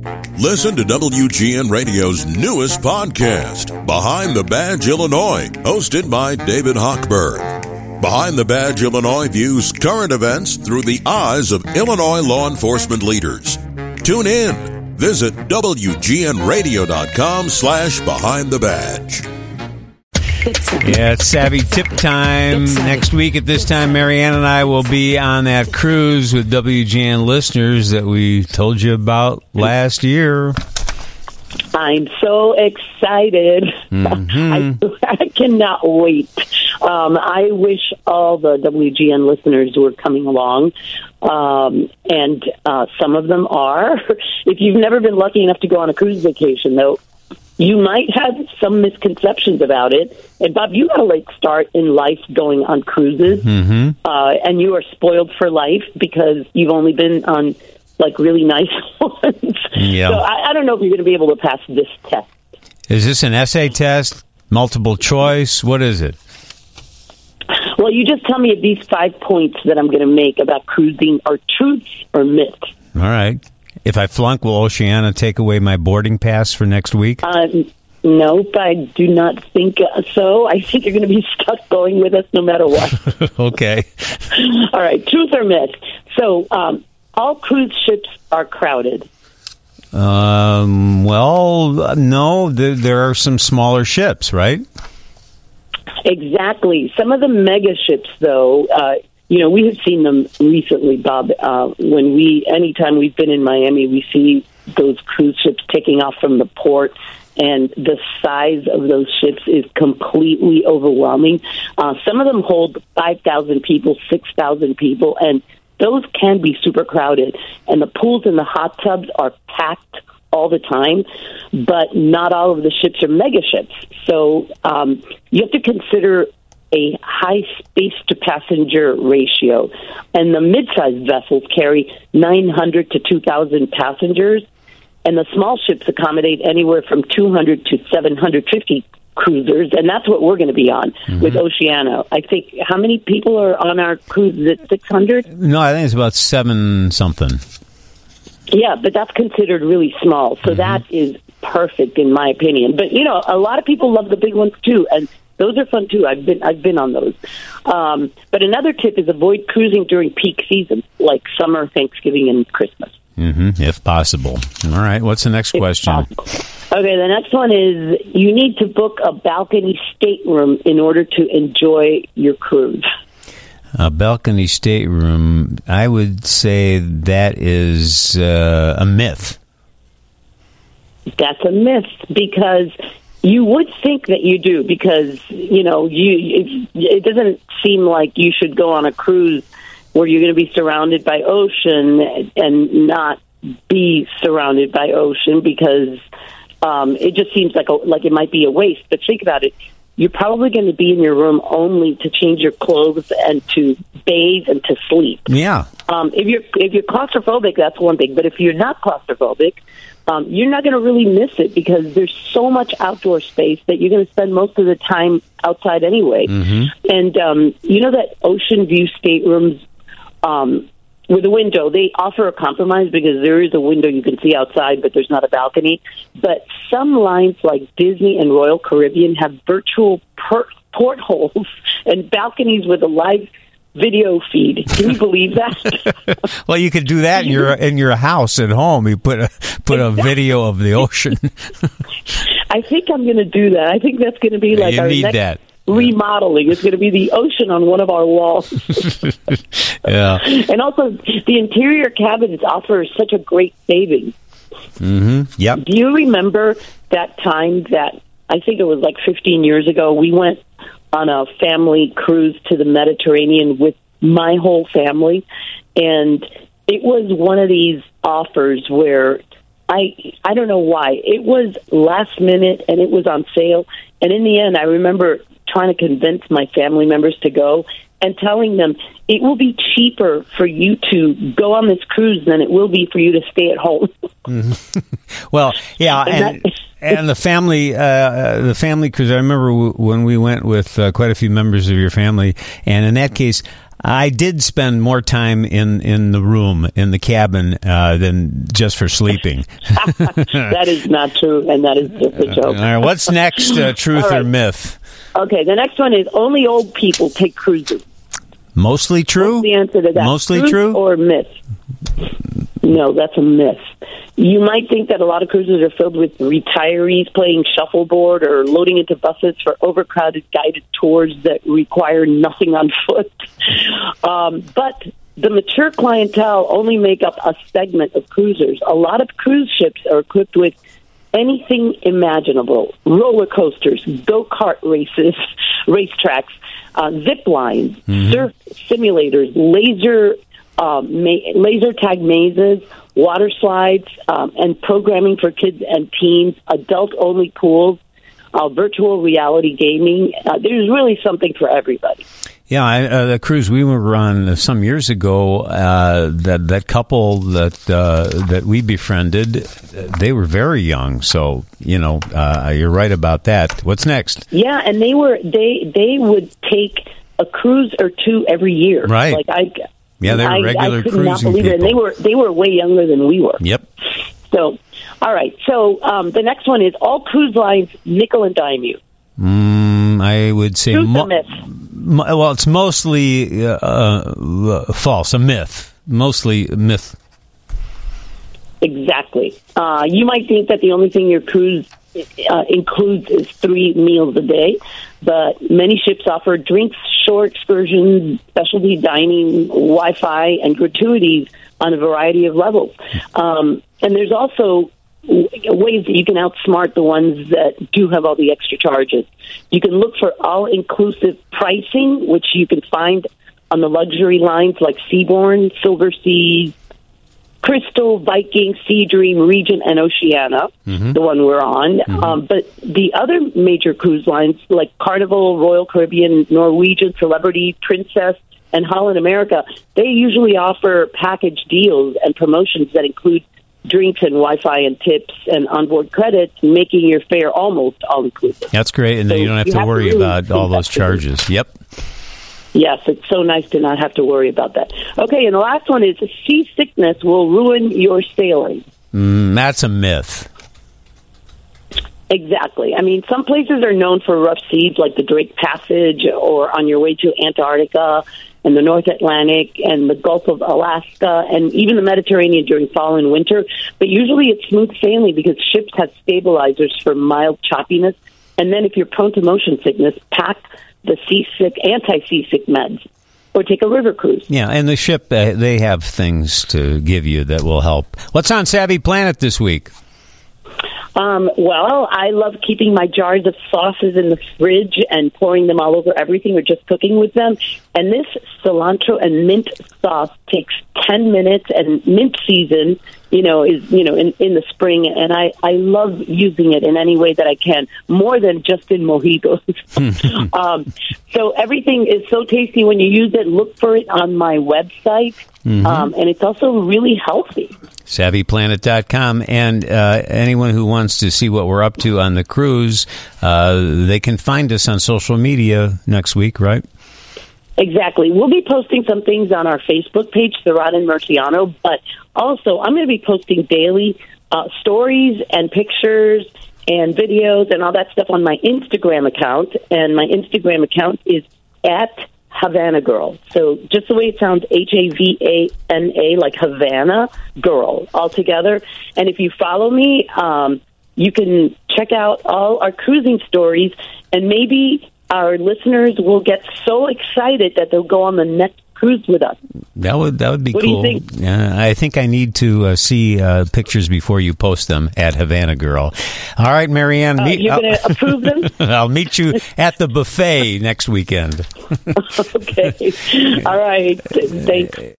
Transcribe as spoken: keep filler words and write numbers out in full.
Listen to W G N Radio's newest podcast, Behind the Badge Illinois, hosted by David Hochberg. Behind the Badge Illinois views current events through the eyes of Illinois law enforcement leaders. Tune in. Visit W G N radio dot com slash behind the badge. Yeah, it's Savvy Tip time. Next week at this time, Marianne and I will be on that cruise with W G N listeners that we told you about last year. I'm so excited. Mm-hmm. I, I cannot wait. Um, I wish all the W G N listeners were coming along, um, and uh, some of them are. If you've never been lucky enough to go on a cruise vacation, though, you might have some misconceptions about it. And, Bob, you got a late start in life going on cruises, Mm-hmm. uh, and you are spoiled for life because you've only been on, like, really nice ones. Yeah. So I, I don't know if you're going to be able to pass this test. Is this an essay test? Multiple choice? What is it? Well, you just tell me if these five points that I'm going to make about cruising are truths or myths. All right. If I flunk, will Oceana take away my boarding pass for next week? Uh, nope, I do not think so. I think you're going to be stuck going with us no matter what. Okay. All right, truth or myth? So, um, all cruise ships are crowded. Um. Well, no, there, there are some smaller ships, right? Exactly. Some of the mega ships, though, uh, you know, we have seen them recently, Bob. Uh, when we, anytime we've been in Miami, we see those cruise ships taking off from the port, and the size of those ships is completely overwhelming. Uh, some of them hold five thousand people, six thousand people, and those can be super crowded. And the pools and the hot tubs are packed all the time, but not all of the ships are mega ships. So um, you have to consider a high space-to-passenger ratio. And the mid-sized vessels carry nine hundred to two thousand passengers, and the small ships accommodate anywhere from two hundred to seven hundred fifty cruisers, and that's what we're going to be on mm-hmm. with Oceana. I think, how many people are on our cruise? Is it six hundred? No, I think it's about seven something. Yeah, but that's considered really small, so mm-hmm. that is perfect in my opinion. But, you know, a lot of people love the big ones, too, and those are fun, too. I've been I've been on those. Um, but another tip is avoid cruising during peak season, like summer, Thanksgiving, and Christmas. Mm-hmm, if possible. All right, what's the next if question? Possible. Okay, the next one is you need to book a balcony stateroom in order to enjoy your cruise. A balcony stateroom, I would say that is uh, a myth. That's a myth because you would think that you do because, you know, you it, it doesn't seem like you should go on a cruise where you're going to be surrounded by ocean and not be surrounded by ocean because um, it just seems like a, like it might be a waste. But think about it. You're probably going to be in your room only to change your clothes and to bathe and to sleep. Yeah. Um, if you're if you're claustrophobic, that's one thing. But if you're not claustrophobic, um, you're not going to really miss it because there's so much outdoor space that you're going to spend most of the time outside anyway. Mm-hmm. And um, you know that ocean view staterooms um, with a window, they offer a compromise because there is a window you can see outside, but there's not a balcony. But some lines like Disney and Royal Caribbean have virtual per- portholes and balconies with a live video feed. Can you believe that? Well, you could do that in your in your house at home. You put a put a video of the ocean. I think I'm going to do that. I think that's going to be like you our need next that. remodeling. It's going to be the ocean on one of our walls. Yeah. And also, the interior cabins offer such a great savings. Mm-hmm. Yep. Do you remember that time that, I think it was like fifteen years ago, we went on a family cruise to the Mediterranean with my whole family, and it was one of these offers where I I don't know why. It was last minute, and it was on sale, and in the end, I remember trying to convince my family members to go and telling them it will be cheaper for you to go on this cruise than it will be for you to stay at home. Mm-hmm. Well, yeah, and and, and the family, uh, the family cruise. I remember w- when we went with uh, quite a few members of your family, and in that case, I did spend more time in, in the room, in the cabin, uh, than just for sleeping. That is not true, and that is just a joke. All right, what's next, uh, truth right. or myth? Okay, the next one is only old people take cruises. Mostly true? What's the answer to that? Mostly Truth true? Or myth? No, that's a myth. You might think that a lot of cruises are filled with retirees playing shuffleboard or loading into buses for overcrowded guided tours that require nothing on foot. Um, but the mature clientele only make up a segment of cruisers. A lot of cruise ships are equipped with anything imaginable: roller coasters, go-kart races, racetracks, uh, zip lines, mm-hmm. surf simulators, laser um, ma- laser tag mazes, water slides, um, and programming for kids and teens, adult-only pools, uh, virtual reality gaming. Uh, there's really something for everybody. Yeah, I, uh, the cruise we were on some years ago, uh, that that couple that uh, that we befriended, they were very young. So you know, uh, you're right about that. What's next? Yeah, and they were they they would take a cruise or two every year. Right. Like I. Yeah, they were I, regular I could cruising not believe people. it. And they were they were way younger than we were. Yep. So, all right. So um, the next one is all cruise lines nickel and dime you. Mm, I would say Truth mo- or myth? mo- well, it's mostly uh, uh, false, a myth. Mostly a myth. Exactly. Uh, you might think that the only thing your cruise uh, includes is three meals a day, but many ships offer drinks, shore excursions, specialty dining, Wi-Fi, and gratuities on a variety of levels. Um, and there's also ways that you can outsmart the ones that do have all the extra charges. You can look for all-inclusive pricing, which you can find on the luxury lines like Seabourn, Silver Seas, Crystal, Viking, Sea Dream, Regent, and Oceania, mm-hmm. the one we're on. Mm-hmm. Um, but the other major cruise lines like Carnival, Royal Caribbean, Norwegian, Celebrity, Princess, and Holland America, they usually offer package deals and promotions that include drinks and Wi-Fi and tips and onboard credits, making your fare almost all-inclusive. That's great, and so then you don't have you to have worry to really about all those charges. Yep. Yes, it's so nice to not have to worry about that. Okay, and the last one is seasickness will ruin your sailing. Mm, that's a myth. Exactly. I mean, some places are known for rough seas, like the Drake Passage, or on your way to Antarctica and the North Atlantic and the Gulf of Alaska, and even the Mediterranean during fall and winter. But usually it's smooth sailing because ships have stabilizers for mild choppiness. And then if you're prone to motion sickness, pack the seasick, anti-seasick meds, or take a river cruise. Yeah, and the ship, uh, they have things to give you that will help. What's on Savvy Planet this week? Um, well, I love keeping my jars of sauces in the fridge and pouring them all over everything or just cooking with them. And this cilantro and mint sauce takes ten minutes, and mint season, you know, is, you know, in, in the spring. And I, I love using it in any way that I can, more than just in mojitos. um, so everything is so tasty when you use it. Look for it on my website. Mm-hmm. Um, and it's also really healthy. savvy planet dot com, and uh, anyone who wants to see what we're up to on the cruise, uh, they can find us on social media next week, right? Exactly. We'll be posting some things on our Facebook page, Thurrott and Murciano, but also I'm going to be posting daily uh, stories and pictures and videos and all that stuff on my Instagram account, and my Instagram account is at Havana Girl. So just the way it sounds, H A V A N A, like Havana Girl, all together. And if you follow me, um, you can check out all our cruising stories, and maybe our listeners will get so excited that they'll go on the next cruise with us. That would that would be what cool. What do you think? Uh, I think I need to uh, see uh, pictures before you post them at Havana Girl. All right, Marianne. Uh, meet, you're going to approve them? I'll meet you at the buffet next weekend. Okay. All right. Thanks.